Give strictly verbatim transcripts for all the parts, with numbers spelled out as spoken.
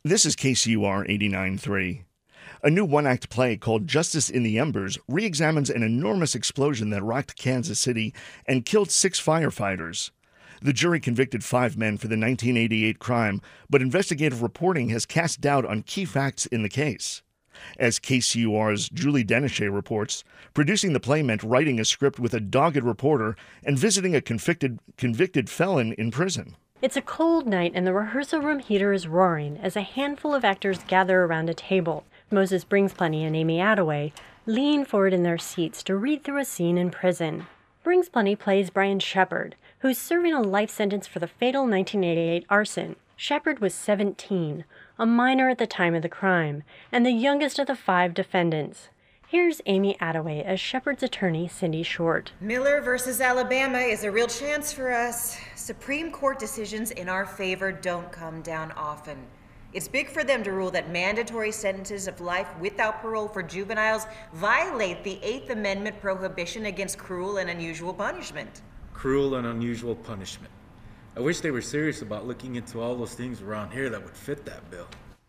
This is K C U R eighty-nine point three. A new one-act play called Justice in the Embers re-examines an enormous explosion that rocked Kansas City and killed six firefighters. The jury convicted five men for the nineteen eighty-eight crime, but investigative reporting has cast doubt on key facts in the case. As K C U R's Julie Denichet reports, producing the play meant writing a script with a dogged reporter and visiting a convicted, convicted felon in prison. It's a cold night and the rehearsal room heater is roaring as a handful of actors gather around a table. Moses Bringsplenny and Amy Attaway lean forward in their seats to read through a scene in prison. Bringsplenny plays Brian Shepard, who's serving a life sentence for the fatal nineteen eighty-eight arson. Shepard was seventeen, a minor at the time of the crime, and the youngest of the five defendants. Here's Amy Attaway as Shepard's attorney, Cindy Short. Miller versus Alabama is a real chance for us. Supreme Court decisions in our favor don't come down often. It's big for them to rule that mandatory sentences of life without parole for juveniles violate the Eighth Amendment prohibition against cruel and unusual punishment. Cruel and unusual punishment. I wish they were serious about looking into all those things around here that would fit that bill.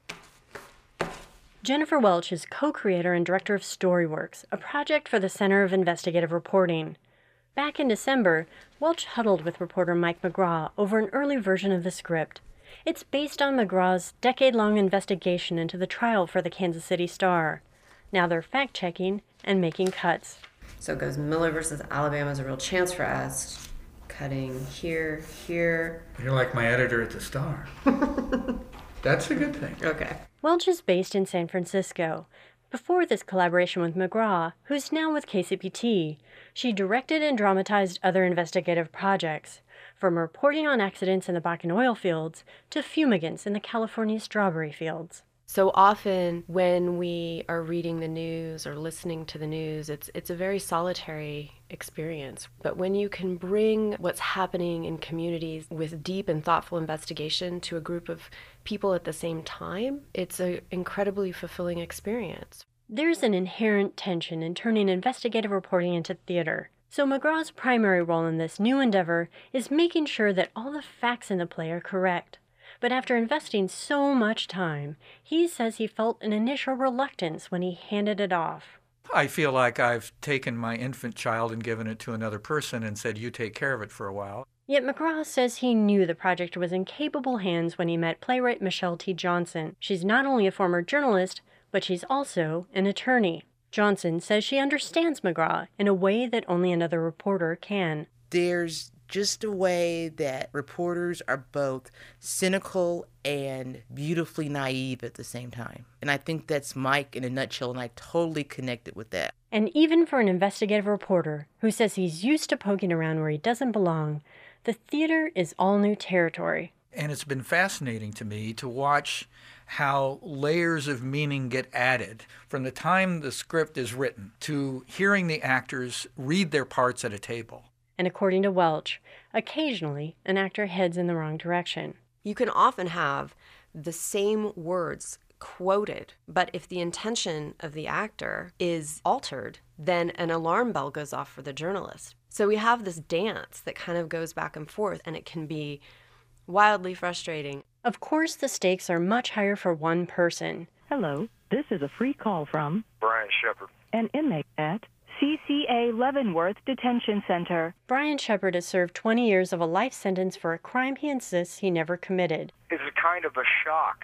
Jennifer Welch is co-creator and director of Storyworks, a project for the Center of Investigative Reporting. Back in December, Welch huddled with reporter Mike McGraw over an early version of the script. It's based on McGraw's decade-long investigation into the trial for the Kansas City Star. Now they're fact-checking and making cuts. So it goes Miller versus Alabama is a real chance for us. Cutting here, here. You're like my editor at the Star. That's a good thing. Okay. Welch is based in San Francisco. Before this collaboration with McGraw, who's now with K C P T, she directed and dramatized other investigative projects, from reporting on accidents in the Bakken oil fields to fumigants in the California strawberry fields. So often when we are reading the news or listening to the news, it's it's a very solitary experience. But when you can bring what's happening in communities with deep and thoughtful investigation to a group of people at the same time, it's an incredibly fulfilling experience. There's an inherent tension in turning investigative reporting into theater. So McGraw's primary role in this new endeavor is making sure that all the facts in the play are correct. But after investing so much time, he says he felt an initial reluctance when he handed it off. I feel like I've taken my infant child and given it to another person and said, you take care of it for a while. Yet McGraw says he knew the project was in capable hands when he met playwright Michelle T. Johnson. She's not only a former journalist, but she's also an attorney. Johnson says she understands McGraw in a way that only another reporter can. There's just a way that reporters are both cynical and beautifully naive at the same time. And I think that's Mike in a nutshell, and I totally connected with that. And even for an investigative reporter who says he's used to poking around where he doesn't belong, the theater is all new territory. And it's been fascinating to me to watch how layers of meaning get added from the time the script is written to hearing the actors read their parts at a table. And according to Welch, occasionally an actor heads in the wrong direction. You can often have the same words quoted, but if the intention of the actor is altered, then an alarm bell goes off for the journalist. So we have this dance that kind of goes back and forth, and it can be wildly frustrating. Of course, the stakes are much higher for one person. Hello, this is a free call from Brian Shepard, an inmate at C C A Leavenworth Detention Center. Brian Shepard has served twenty years of a life sentence for a crime he insists he never committed. It's a kind of a shock.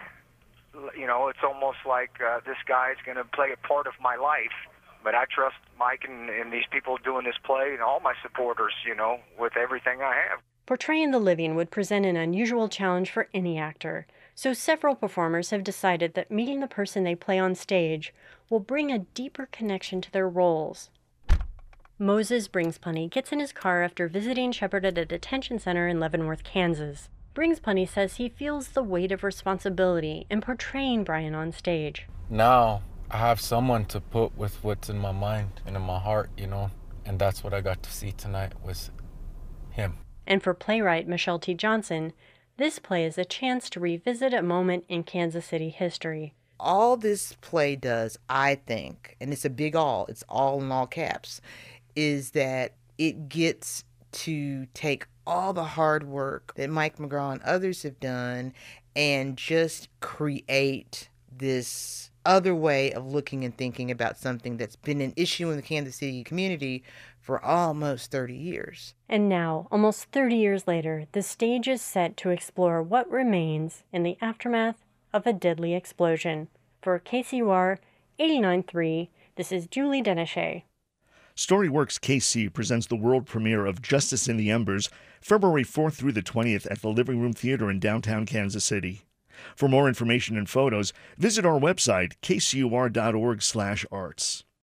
You know, it's almost like uh, this guy's going to play a part of my life. But I trust Mike and, and these people doing this play and all my supporters, you know, with everything I have. Portraying the living would present an unusual challenge for any actor, so several performers have decided that meeting the person they play on stage will bring a deeper connection to their roles. Moses Bringsplenny gets in his car after visiting Shepard at a detention center in Leavenworth, Kansas. Bringsplenny says he feels the weight of responsibility in portraying Brian on stage. Now I have someone to put with what's in my mind and in my heart, you know, and that's what I got to see tonight was him. And for playwright Michelle T. Johnson, this play is a chance to revisit a moment in Kansas City history. All this play does, I think, and it's a big all, it's all in all caps, is that it gets to take all the hard work that Mike McGraw and others have done and just create this other way of looking and thinking about something that's been an issue in the Kansas City community for almost thirty years. And now, almost thirty years later, the stage is set to explore what remains in the aftermath of a deadly explosion. For K C U R eighty-nine point three, this is Julie Denichet. Storyworks K C presents the world premiere of Justice in the Embers, February fourth through the twentieth at the Living Room Theater in downtown Kansas City. For more information and photos, visit our website, k c u r dot org slash arts.